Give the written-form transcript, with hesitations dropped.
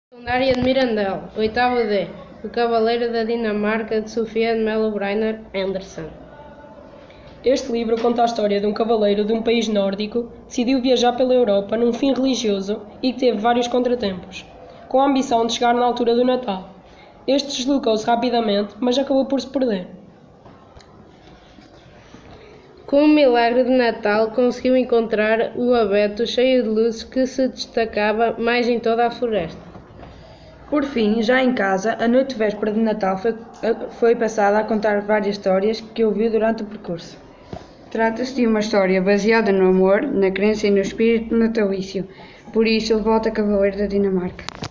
Secundária de Mirandela, oitavo D, O Cavaleiro da Dinamarca, de Sofia de Mello Briner Anderson. Este livro conta a história de um cavaleiro de um país nórdico que decidiu viajar pela Europa num fim religioso e que teve vários contratempos, com a ambição de chegar na altura do Natal. Este deslocou-se rapidamente, mas acabou por se perder. Com o milagre de Natal, conseguiu encontrar o abeto cheio de luzes que se destacava mais em toda a floresta. Por fim, já em casa, a noite véspera de Natal foi passada a contar várias histórias que ouviu durante o percurso. Trata-se de uma história baseada no amor, na crença e no espírito natalício. Por isso, ele volta a Cavaleiro da Dinamarca.